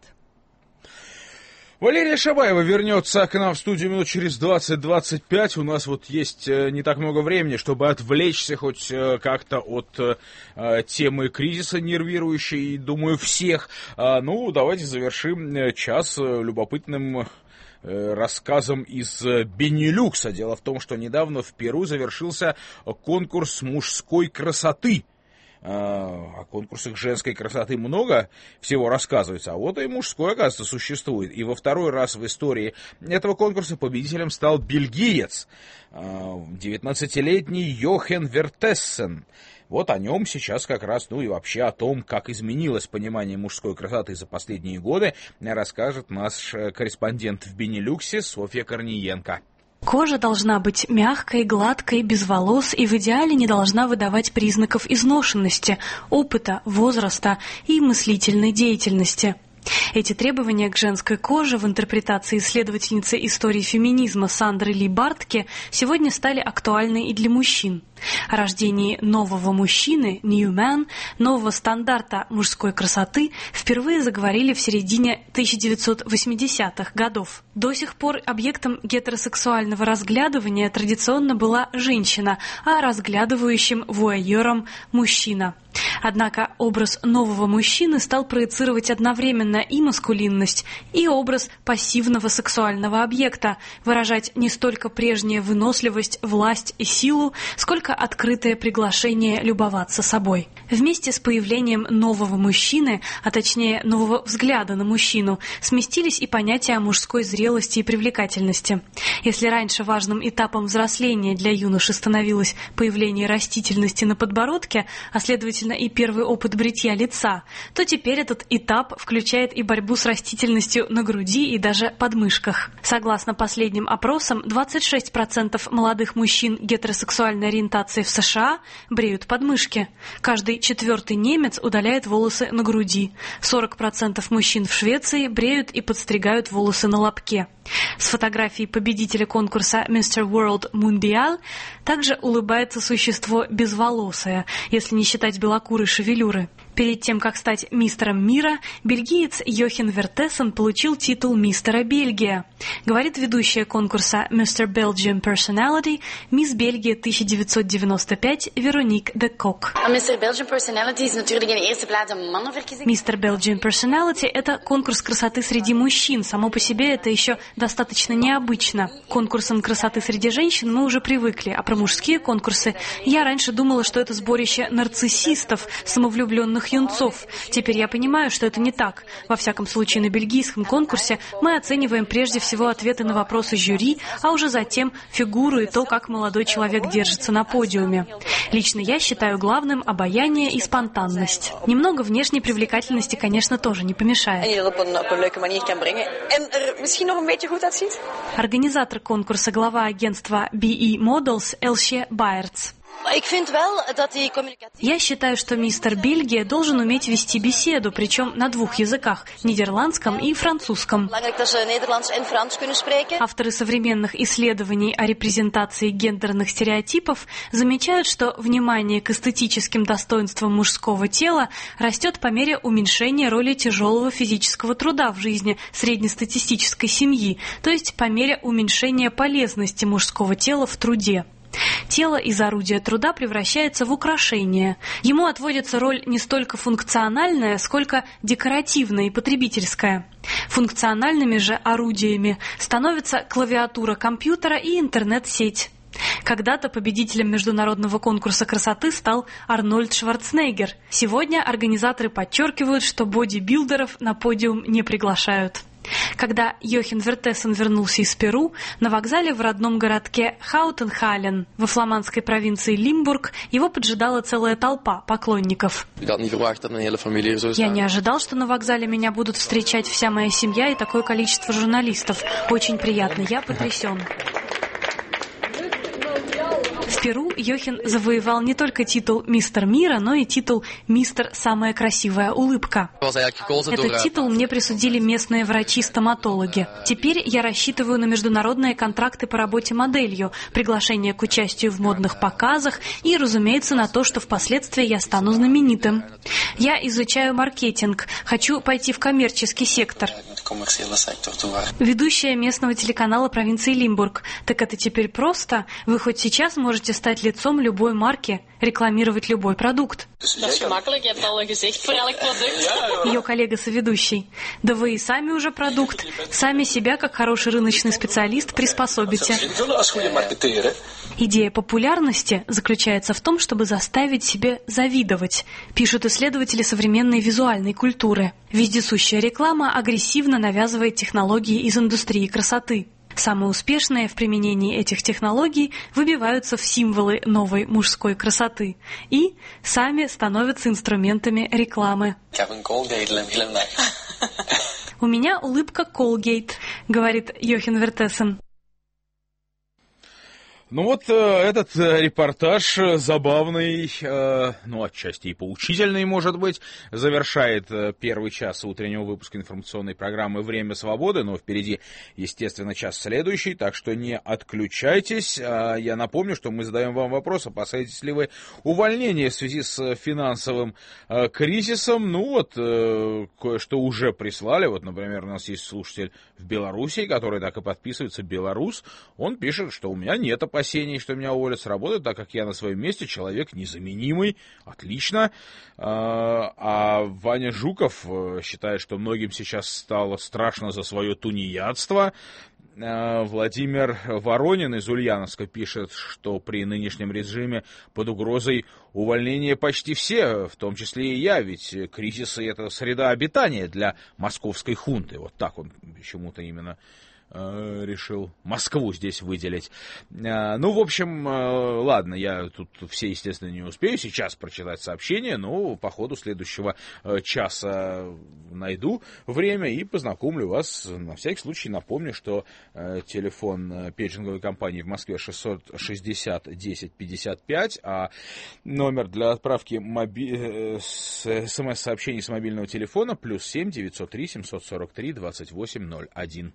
Валерия Шабаева вернется к нам в студию минут через двадцать-двадцать пять. У нас вот есть не так много времени, чтобы отвлечься хоть как-то от э, темы кризиса, нервирующей, думаю, всех. А, ну, давайте завершим час любопытным э, рассказом из Бенилюкса. Дело в том, что недавно в Перу завершился конкурс мужской красоты. О конкурсах женской красоты много всего рассказывается, а вот и мужской, оказывается, существует. И во второй раз в истории этого конкурса победителем стал бельгиец, девятнадцатилетний Йохен Вертессен. Вот о нем сейчас как раз, ну и вообще о том, как изменилось понимание мужской красоты за последние годы, расскажет наш корреспондент в Бенилюксе Софья Корниенко. Кожа должна быть мягкой, гладкой, без волос и в идеале не должна выдавать признаков изношенности, опыта, возраста и мыслительной деятельности. Эти требования к женской коже в интерпретации исследовательницы истории феминизма Сандры Ли Бартке сегодня стали актуальны и для мужчин. О рождении нового мужчины, New Man, нового стандарта мужской красоты впервые заговорили в середине тысяча девятьсот восьмидесятых годов. До сих пор объектом гетеросексуального разглядывания традиционно была женщина, а разглядывающим вуайером – мужчина. Однако образ нового мужчины стал проецировать одновременно и маскулинность, и образ пассивного сексуального объекта, выражать не столько прежнюю выносливость, власть и силу, сколько открытое приглашение любоваться собой. Вместе с появлением нового мужчины, а точнее нового взгляда на мужчину, сместились и понятия о мужской зрелости и привлекательности. Если раньше важным этапом взросления для юноши становилось появление растительности на подбородке, а следовательно и первый опыт бритья лица, то теперь этот этап включает и борьбу с растительностью на груди и даже подмышках. Согласно последним опросам, двадцать шесть процентов молодых мужчин гетеросексуальной ориентации в США бреют подмышки. Каждый четвертый немец удаляет волосы на груди. сорок процентов мужчин в Швеции бреют и подстригают волосы на лобке. С фотографией победителя конкурса мистер World Mundial также улыбается существо безволосое, если не считать белокурой шевелюры. Перед тем, как стать мистером мира, бельгиец Йохен Вертессен получил титул мистера Бельгия. Говорит ведущая конкурса мистер Belgian Personality, мисс Бельгия тысяча девятьсот девяносто пять Вероник де Кок. мистер Belgian Personality is natuurlijk in de eerste plaats een mannenverkiezing. Мистер Belgian Personality – это конкурс красоты среди мужчин. Само по себе это еще достаточно необычно. К конкурсам красоты среди женщин мы уже привыкли, а про мужские конкурсы я раньше думала, что это сборище нарциссистов, самовлюбленных юных юнцов. Теперь я понимаю, что это не так. Во всяком случае, на бельгийском конкурсе мы оцениваем прежде всего ответы на вопросы жюри, а уже затем фигуру и то, как молодой человек держится на подиуме. Лично я считаю главным обаяние и спонтанность. Немного внешней привлекательности, конечно, тоже не помешает. Организатор конкурса, глава агентства би и Models Elsje Baerts. Я считаю, что мистер Бельгия должен уметь вести беседу, причем на двух языках – нидерландском и французском. Авторы современных исследований о репрезентации гендерных стереотипов замечают, что внимание к эстетическим достоинствам мужского тела растет по мере уменьшения роли тяжелого физического труда в жизни среднестатистической семьи, то есть по мере уменьшения полезности мужского тела в труде. Тело из орудия труда превращается в украшение. Ему отводится роль не столько функциональная, сколько декоративная и потребительская. Функциональными же орудиями становятся клавиатура компьютера и интернет-сеть. Когда-то победителем международного конкурса красоты стал Арнольд Шварценеггер. Сегодня организаторы подчеркивают, что бодибилдеров на подиум не приглашают. Когда Йохин Вертессен вернулся из Перу, на вокзале в родном городке Хаутенхален во фламандской провинции Лимбург его поджидала целая толпа поклонников. Я не ожидал, что на вокзале меня будут встречать вся моя семья и такое количество журналистов. Очень приятно, я потрясен. В Перу Йохин завоевал не только титул «Мистер мира», но и титул «Мистер Самая красивая улыбка». Этот титул мне присудили местные врачи-стоматологи. Теперь я рассчитываю на международные контракты по работе моделью, приглашение к участию в модных показах и, разумеется, на то, что впоследствии я стану знаменитым. Я изучаю маркетинг, хочу пойти в коммерческий сектор. Ведущая местного телеканала провинции Лимбург. Так это теперь просто? Вы хоть сейчас можете стать лицом любой марки, рекламировать любой продукт. Ее коллега-соведущий. Да вы и сами уже продукт. Сами себя, как хороший рыночный специалист, приспособите. Идея популярности заключается в том, чтобы заставить себя завидовать, пишут исследователи современной визуальной культуры. Вездесущая реклама агрессивно навязывает технологии из индустрии красоты. Самые успешные в применении этих технологий выбиваются в символы новой мужской красоты и сами становятся инструментами рекламы. «У меня улыбка Колгейт», — говорит Йохин Вертессен. Ну вот э, этот э, репортаж э, забавный, э, ну отчасти и поучительный, может быть, завершает э, первый час утреннего выпуска информационной программы «Время свободы», но впереди, естественно, час следующий, так что не отключайтесь. Э, я напомню, что мы задаем вам вопрос, опасаетесь ли вы увольнения в связи с финансовым э, кризисом. Ну вот, э, кое-что уже прислали, вот, например, у нас есть слушатель в Беларуси, который так и подписывается, белорус, он пишет, что у меня нет опасений. опасений, что меня уволят с работы, так как я на своем месте человек незаменимый. Отлично. А Ваня Жуков считает, что многим сейчас стало страшно за свое тунеядство. Владимир Воронин из Ульяновска пишет, что при нынешнем режиме под угрозой увольнения почти все, в том числе и я, ведь кризисы — это среда обитания для московской хунты. Вот так он почему-то именно решил Москву здесь выделить. Ну, в общем, ладно, я тут все, естественно, не успею сейчас прочитать сообщение, но по ходу следующего часа найду время и познакомлю вас. На всякий случай напомню, что телефон пейджинговой компании в Москве шестьсот шестьдесят десять пятьдесят пять, а номер для отправки моби... смс-сообщений с мобильного телефона плюс семь девятьсот три семьсот сорок три двадцать восемь ноль один.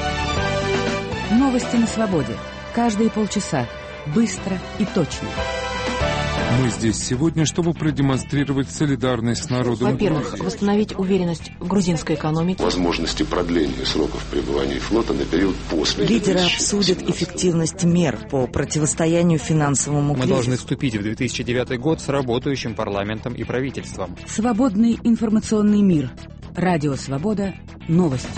Новости на свободе. Каждые полчаса. Быстро и точно. Мы здесь сегодня, чтобы продемонстрировать солидарность с народом. Во-первых, восстановить уверенность в грузинской экономике. Возможности продления сроков пребывания флота на период после. Лидеры обсудят эффективность мер по противостоянию финансовому кризису. Мы должны вступить в две тысячи девятый год с работающим парламентом и правительством. Свободный информационный мир. Радио Свобода. Новости.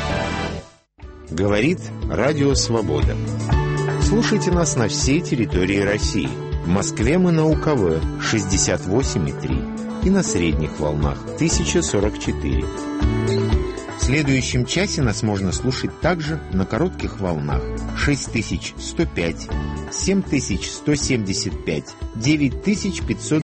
Говорит Радио Свобода. Слушайте нас на всей территории России. В Москве мы на УКВ шестьдесят восемь и три. и на средних волнах тысяча сорок четыре. В следующем часе нас можно слушать также на коротких волнах шесть тысяч сто пять, семь тысяч сто семьдесят пять, девять тысяч пятьсот